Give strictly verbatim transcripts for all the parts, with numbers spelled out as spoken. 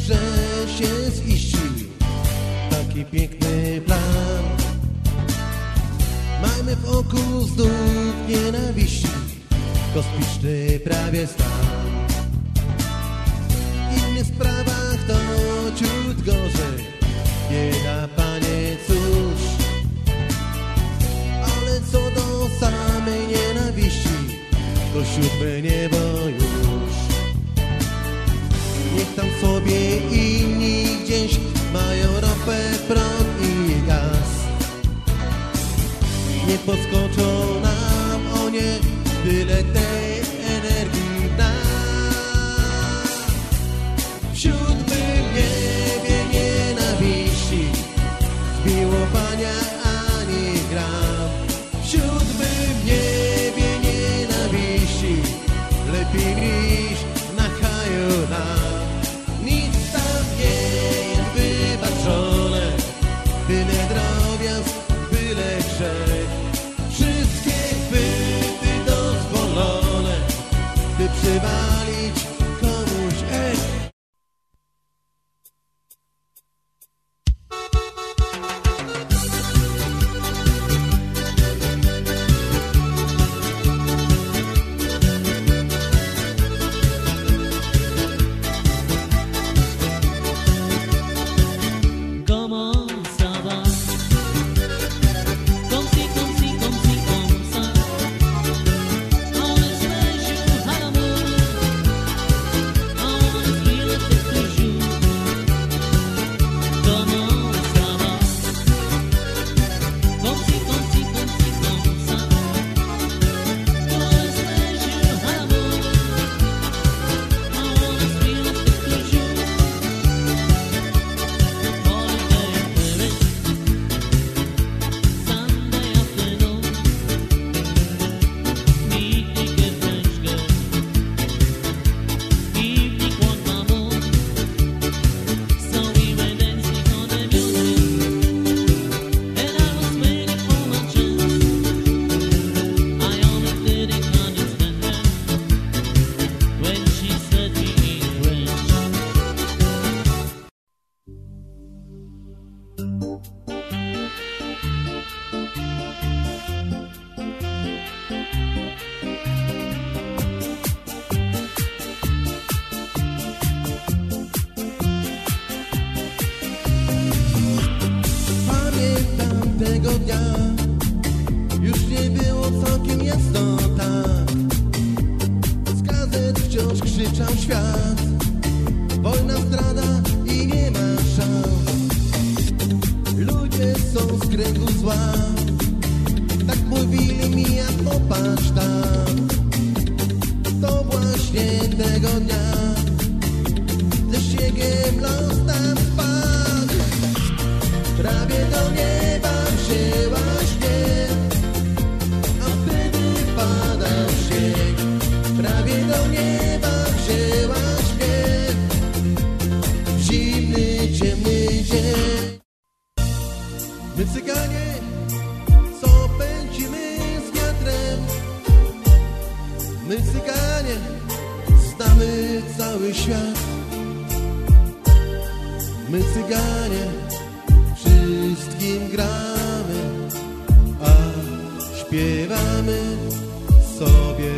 że się ziści taki piękny plan. Mamy w oku znów nienawiści, kosmiczny prawie stan. W innych sprawach to ciut gorzej, bieda, panie, cóż. Ale co do samej nienawiści, to siódme niebo już. Niech tam sobie inni gdzieś mają ropę, prąd i gaz. Nie podskoczą nam, o nie, tyle tej energii w nas. W siódmym niebie nienawiści zmiłowania ani gram. W siódmym niebie nienawiści lepiej niż na haju nam. Nic tam nie jest wybaczone, byle drobiazg, byle grzech. Wszystkie chwyty dozwolone, by przywalić komuś ech. Tego dnia już nie było całkiem jasno, tak. Z gazet wciąż krzyczał świat: wojna, zdrada i nie ma szans. Ludzie są z kręgu zła, tak mówili mi, a popatrz tam. To właśnie tego dnia ze śniegiem los tam spadł. Prawie do nieba wzięła śnieg, a wtedy padał śnieg. Prawie do nieba wzięła śnieg w zimny, ciemny dzień. My cyganie, co pędzimy z wiatrem, my cyganie znamy cały świat. My cyganie wszystkim gramy, a śpiewamy sobie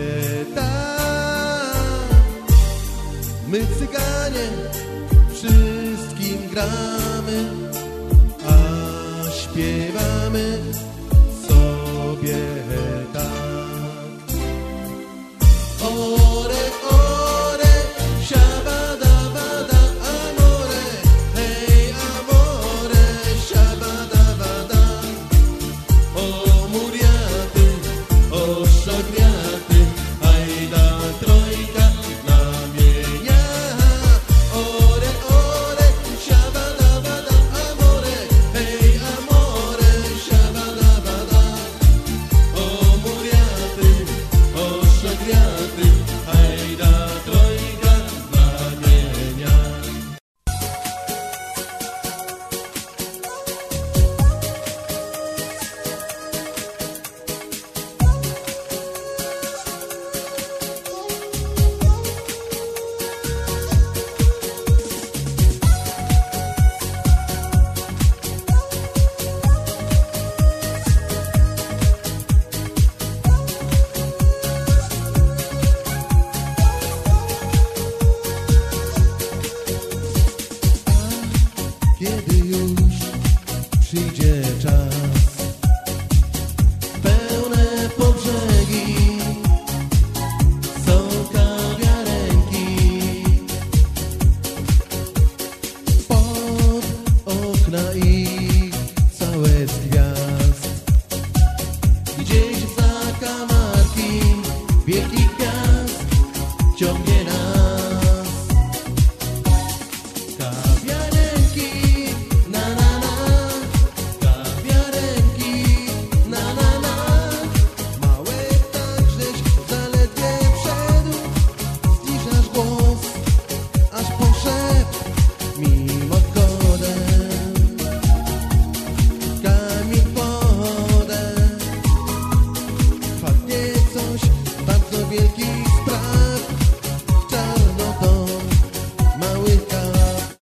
tak. My cyganie wszystkim gramy, a śpiewamy sobie